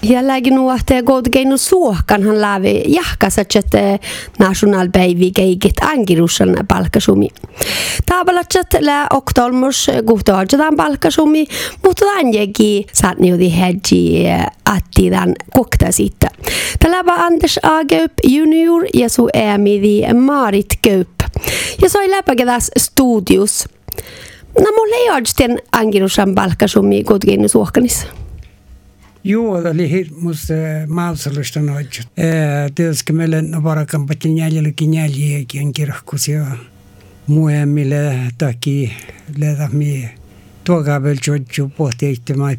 Ja lägger nog att det går att suohkan han lävi jahkassa, että nationalpäivi keikit angirusan palkasumi. Tavallaan lää oktolmus kuhtoajataan palkasumi, mutta anjekin saatniudi hedji attidan kokta siitä. Tällä var Anders Ageup junior ja su ämidi Marit Geup. Ja så läpäkädas studios. No mulle ei oikeastaan angirusan palkasumi kuitenkin suohkanissa. Joo, oli hirmus mausalusta noitjut. Tietysti meillä on varakan patin jäljelläkin jäljiäkin kirkkus ja muemmille takia lehdämme tuokavel jodju pohti itsemään.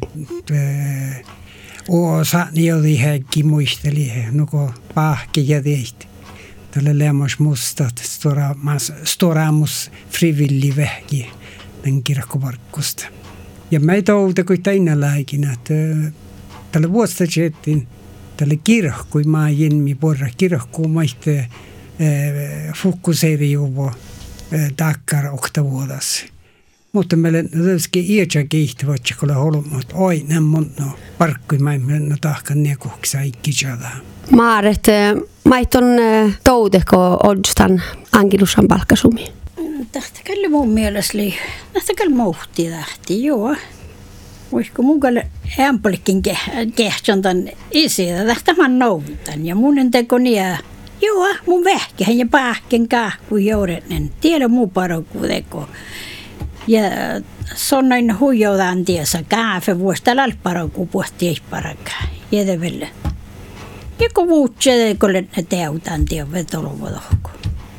Saani oli häkki muisteli, nuko pahki ja tehti. Tällä lämmas mustat, storamus frivilli vähki den kirkkovarkkusta. Ja meitä outa kuin täinä laikina, että tällä vuostajettiin tällä kirkko, mä jenmi porra kirkko maiste fokuseeri juvo takkar oktavuodas. Mutta meillä tietysti iätsä keihtävät, kun olemme aina monta parkkui mä tahkan nekuksa ikkitsada. Maaret, mait on toudeko odstan angilusan palkkasumi? Tähtäkälle mun mielestä tähtäkälle muuhti tähti, joo. Voisiko mun kalle ämpelikin kehtsontan isiä, tähtä mä noutan. Ja mun en teko niä, joo, mun vähkään ja pähken kahku joudenen. Tiedä muu parokku teko. Ja sonnoin huijoutaan tiesä kaafe vuosta lalparokku puhti ei parakaan. Jedevelle. Ja kun muut sedekulle ne teutaan tiedä vetolovotohku.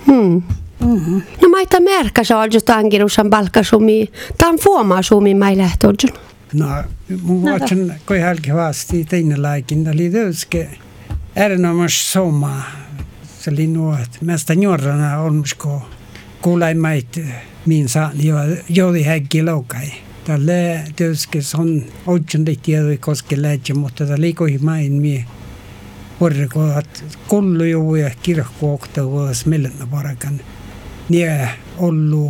No mä ita märkä saadjut angilusan palkkasumi. Tämä on fuomasumi mä lähtöjun. No, mun vuotsen koi halki vaasti teine laikin. Oli tietysti erinomaisesti soma. Se oli nuo, että mästä nuorana olmusko kuulaimait min saani joudi häkki laukai. Tälle tietysti on oikein tiedoi koske lähtsä, mutta tämä liikoi main mie. Porreko, että kullu juu ja kirkko oktavuus mellänä parakan. Nie ollu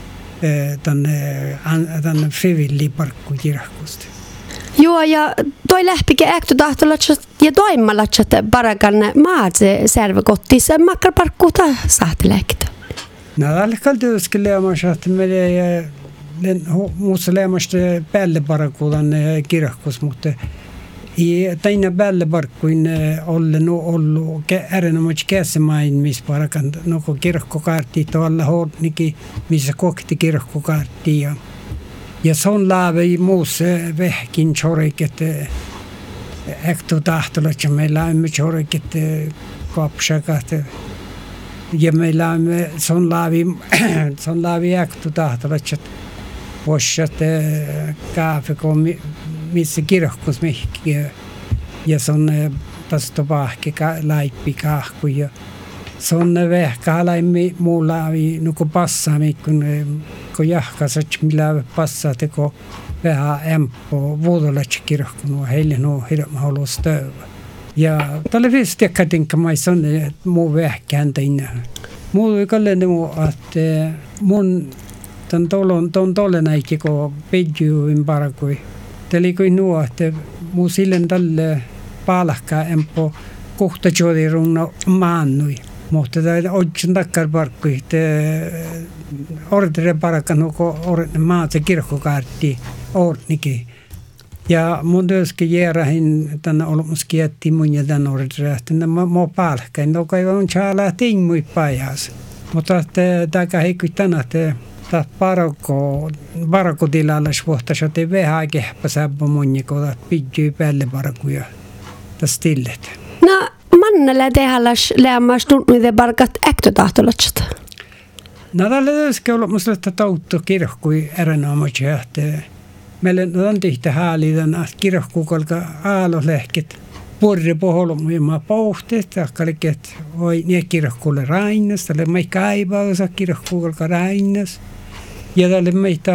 tänne frivilliparkku kirkkosta. Joo, ja toi lähpikin äktötahtolla ja toimalla, että parakan maat se servekottis makkarparkkuuta saati lähtö. No, tällä kaltiuski leemassa, että meillä muussa leemasta päälle parkkuutan kirkkos, mutta täinä päälle parkkuin ollut erinomaisesti käsimain, missä parakan noko kirkkokaartti tuolla Hortnikin, missä kokti kirkkokaartti. Ja se on laavei muussa vähkin choriket äktötahtolla, että meillä on choriket kapsakat. Ja meillä on se on laavi äktötahtolla, että voisivat kaafe, missä kirkkos mihki. Ja se on tästä pahki laippi kahku. Ja se on vähkä laimmi muu laavi nuku passaami, kun jahkasat, millä passaa teko vähän ämpö vuodolatsi kirkkonu. Heille nuo hirveän haluaa stöövä. Ja tällä viesti kätinkä maissa on muu vähkään teinä. Muu ei kallen että mun ton tolle näikki, kun pidjuin parakui. Tällä kuin nuo, että muu silleen tälle palakkaa empo kohta jodirunna maannui. Mutta tämä oikein takkar parkkui, että ordre parakkaan, kun maat se kirkkokaartti ordnikin. Ja mun työskin jäärähin tänne olemus kietti mun ja tämän ordre, että mä palkkain. No kai on tjaalaa tingmui pajas. Mutta tämä heikki tänä, että tämä parakotilalla vuottaisi, että vähän kehpäsäppä mun ja kun pidjui päälle parakuja tässä stillet. No, mannella tehallas lämmas tunnuide parkat äktötahtolatset. No, tällä työskin olemus, että tauttu kirkkui erinomaisesti, että meillä on tihti häälitän, että kirkkukolka aalolehket porre poholomuima pohti, takkalike, että voi nie kirkkulle rainas, tälle mei kaivausa kirkkukolka rainas. Ja tälle meitä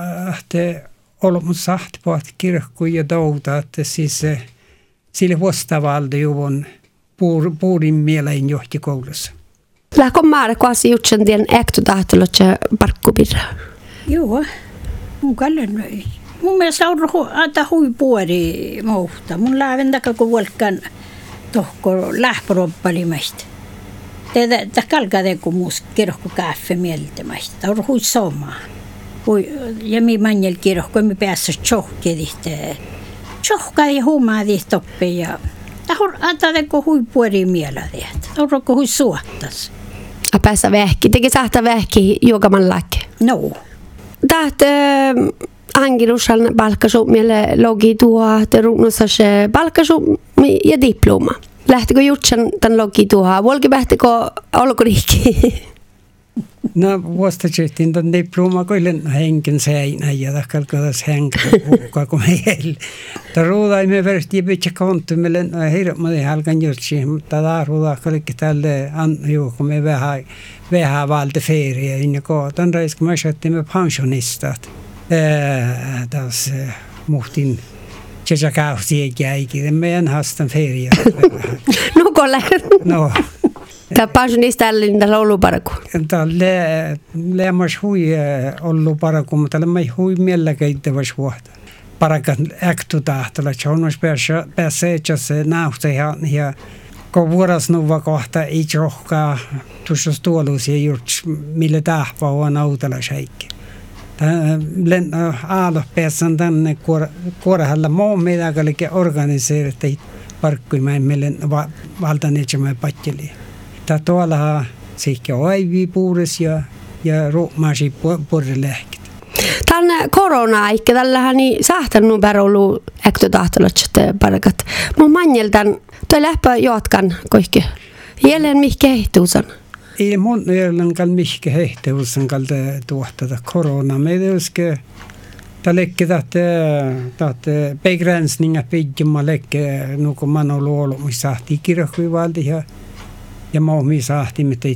olemus sahtpaat kirkkui ja touta, että siis sille vastavalta juvon puurin mielein johti koulussa. Lähkö Marko asiutsen tien äktötahtolatse parkkupirra? Joo, mun kallen mun mielestä on hui puori mouhta. Mun lähden takaa kun vuolkan tohko lähporoppalimaista. Tätä kalkade kun muus kirkko kaffe mieltämästä. On hui somaa. Ja mi manjel kirkko mi päässä tjohkedihte. Tjohkadi huumaadi toppe ja tahor atadeko hui puori mielädiet. Orko hui suottas. A päässä vähki, teki sahta vähki juokaman lääke. No. Täht angirushan palkkasumille logi tuoha te ruunussas palkkasumi ja diploma. Lähtikö jutsan tämän logi tuoha? Volki pähtikö olkuriikki? No vuostajettiin tämän diploma, kun olen henken seinä ja takkalkadas henken kuka, kun me ei. Tämä ruudaimme versti pitkä konttu, meille hirveän halkan jutsi, mutta tämä ruudakkalikki tälle kun me vähän valde ferie, ja kohtaan reiska me sjöttimme pensionistat. Taas muhtin tjäsäkäyhti eikä ikinä, meidän haastan ferie. No kolle. No. Tämä pensionista tällä ollut paraku. Tälle lämmäs hui ollut paraku, mutta tälle ei hui mielläkeittäväs vuotta. Parakat äktutähtällä, että on päässä itse näystä ja kun vuorasnuva kohta ei johkaa tuossa tuoluisia juuri, millä tähpä on autella seikki. Aalopäässän tänne kuorahalla muu mitäkällekin organiseerittiin parkkuimaan meille valtaneetsämään patteliin. Tuolla siikki aivi puures ja ruumaasi puolelehkit. Tämän korona-aikke tällähän niin sahtanut pärolu äktötahtolat parakat. Mun manjeltan toi läppä jotkan koikki. Jälleen mihkä hehtuusan. Ei mun jälleen kal mihkä hehtuusan kalta tuottaa korona. Me tietysti lekki tahte begränsninga pidjumma lekki nuku manolu olu, missä sahtii kirjoivalti ja muuhmi sahti, mitä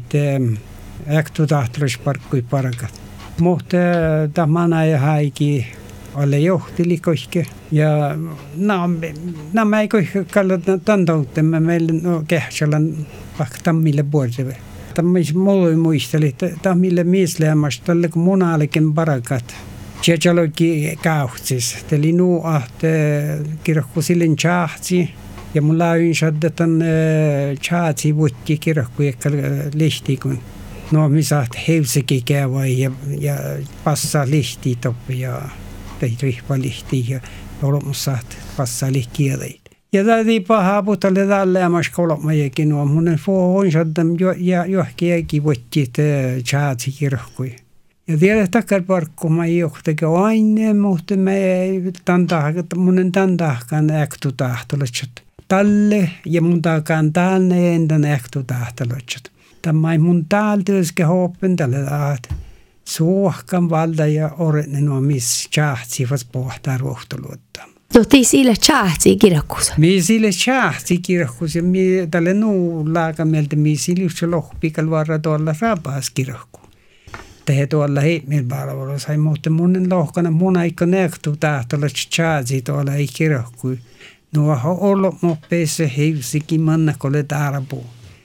äktötahtolasparkkui parakat. Mutta tämä ei haiki ole johtili koike. Ja nämä ei koike kallata tantauttemme meille kehtsalan vaikka tammille vuodelle. Tämä mulle muisteli, että tammille miesleämästä tälle kun munalikin parakat. Tjätsaloki kauhtsis. Eli nuu ahte kirkku silin tjahtsi. Ja mulla on ynsattetan tjahtsi vuotti kirkku eikä lihti kun. No, me saat hevsekin käydä ja passaa lihtiä toppi ja rihpa lihtiä ja olemme saat passaa lihkieleit. Ja täytyy pahaa putalle tälle ämäs kolmajakin nuo. Mun on saattam johonkin eikin vuotti tjaatsi kirkkui. Ja tiedä takkar parkkuma ei johtakin aine, mutta me ei mun tantahkaan äktutahtolat. Talle ja mun takaan tälle endan äktutahtolat. Tämä ei mun täältä olisikin hoppen tällä taat. Suohkan valda ja oretnen on missä tjahtsivat pohtaa ruohtoluutta. No tii sille tjahtsi kirkkuusa? Mie sille tjahtsi kirkkuusa. Mie tälle nuulaakan mieltä mie sille yksi lohpikal varra tuolla rapaas kirkku. Tehe tuolla heitmien palvelu sai, mutta munnen lohkana mun aika nähty tahtolla tjahtsi tuolla ei kirkku. Nuo on ollut moppeissa hevsikin mannakolle tarpuu.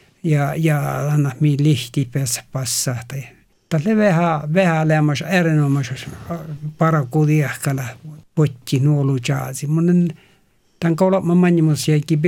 Ja anna mi lihti päässä passaa. Tälle vähän lämmäs erinomaisessa parakudiahkalla potti nuolu jaasi. Mun tämän kolman mannimus jäikin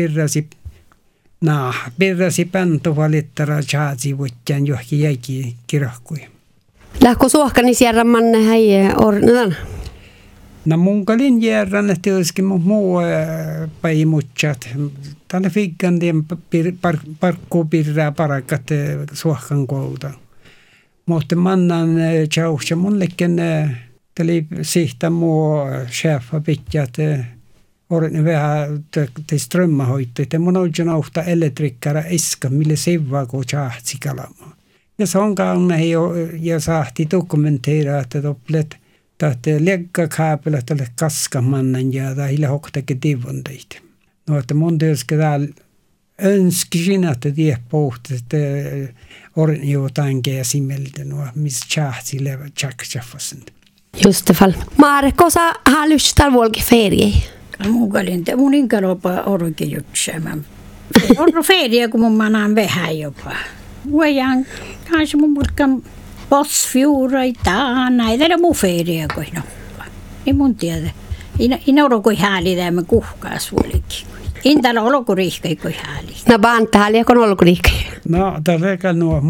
birrasi pantu valittara jaasi vottian johonkin jäikin kirahkui. Lähkö suohkani sierran manne häijä ornetan? No mun kalin järran, että olisikin muu päimutsat. Tällä fikkandien parkkuu pirraa parakat suohkan koulta. Mutta mannan tjauhsa munlekin täli sihta muu chefa pitjat orne vähän te strömmahoitteet. Mun oikein auhta elektrikkara iska, mille sivaa kun tjahtsi kalamaa. Ja se on kauna ja sahti dokumenteera, että toplet tahte legga kaapella tälle kaskamannan ja tähille hoktakin tivonteita. No, että mun tietysti täällä önskisin, että tiedä pohti, että orin jotain käsimeltä, no, missä tjahti levä tjaksaffasen. Just det fall. Marko, sä halystar volki ferie? Mugalinte, mun inkalopa orki jutsemaan. On ferie, kun mun manaan vähän jopa. Voidaan kanssa mun mulkan bossfjura i taana, ei tehdä mun ferie, kun ei mun tiedä. Inauro kui hääli teemme kuhkaas vuolikin. Intala olku riihkai kui hääli. No banta hääli kun olku riihkai. No tällä no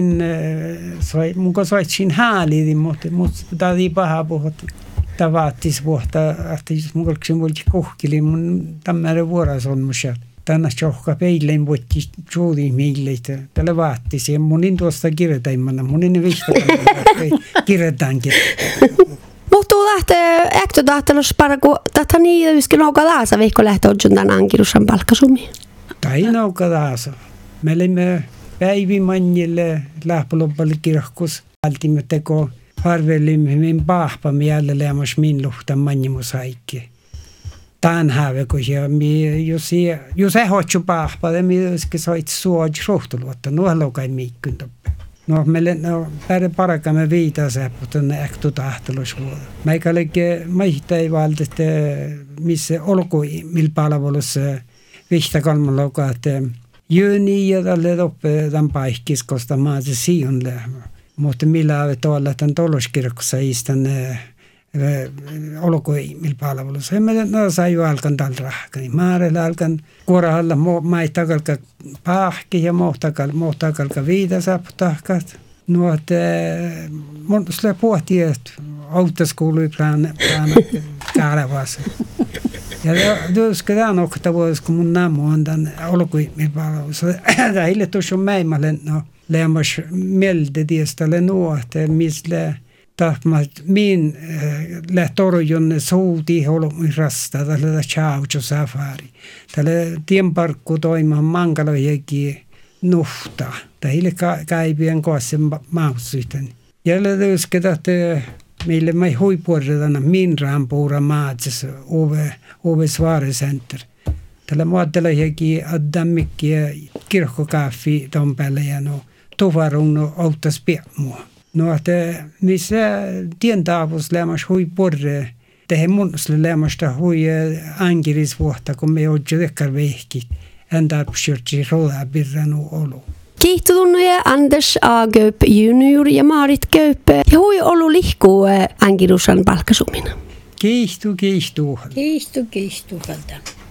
muka soit siinä hääli, mutta tadi paha puhut. Tavaattis vuotta, että muka kun volti kuhkili mun tämmöinen vuoras on musia. Tänä johka peilleen voitti juuri meilleitä. Tällä vaattis ja monin tuosta kirjoitaimmana, monin vihta kirjoitaankin. Mutta lähtee äktötahtelus paraku, että niin yskin nouka laasa vihko lähtee odjuntaan Ankirusan palkkasumi. Tai nouka laasa. Me olimme päivimannille lähpäloppalle kirkkus. Altimme teko harvelimme min pahpamme jälleen lämmas min luhtan mannimusaikki. Tän häve, kun jos ei hoitsu pahpaa, me olisikin soit suoji rohtuluotta. Nuo lokai miikkyn toppe. No, meille parakamme viitasääppu tuonne äktötahtelus. Meikäläkin ei valtetta, missä millä palvelussa vihta kolman lokaa, että jöni ja tälle toppe tämän paikkis, koska mä oon se siihen lähmä. Mutta millä on tuolla tämän toloskirkossa istän millä palvelussa. No sai jo alkan tällä rahkani. Maarella alkan kuorahalla maitakalka pahki ja mohtakalka viitasääppu tahkat. No, että mun sille pohtii, että autoskoulu Kaalevassa. Ja tuossa tämän oktavuudessa, kun mun namu on tämän olkuimilpalvelussa, tämä hille tuossa on mäimälle, no, lämmäs mieltä tieställe nuo, että missä tahmat min lähtorjun souti olumuin rasta, tällä chaucho safari. Tällä tienparkku toimaan mankalojekin nuhta. Tämä hille kaipien kohdassa maussyten. Ja tuossa, että meille mai huipuoridana min rampuura maatsessa Ove Svarecenter. Tällä muotteleekin addammikki ja kirkkokaffi ton päälle ja no tuvarun no auttas piemmua. No että missä tientaavus lämmäs huipuorre tehe munsle lämmästä hui ankirisvuotta kun me ootjo tekkar vehkit. Ända pysyrtsi roda birranu olu. Kiihtutunnoja Anders A. Göp junior ja Marit Göp. Ja hui olu lihkuu Ankirusan palkkasumina. Kiihtu. Kiihtu.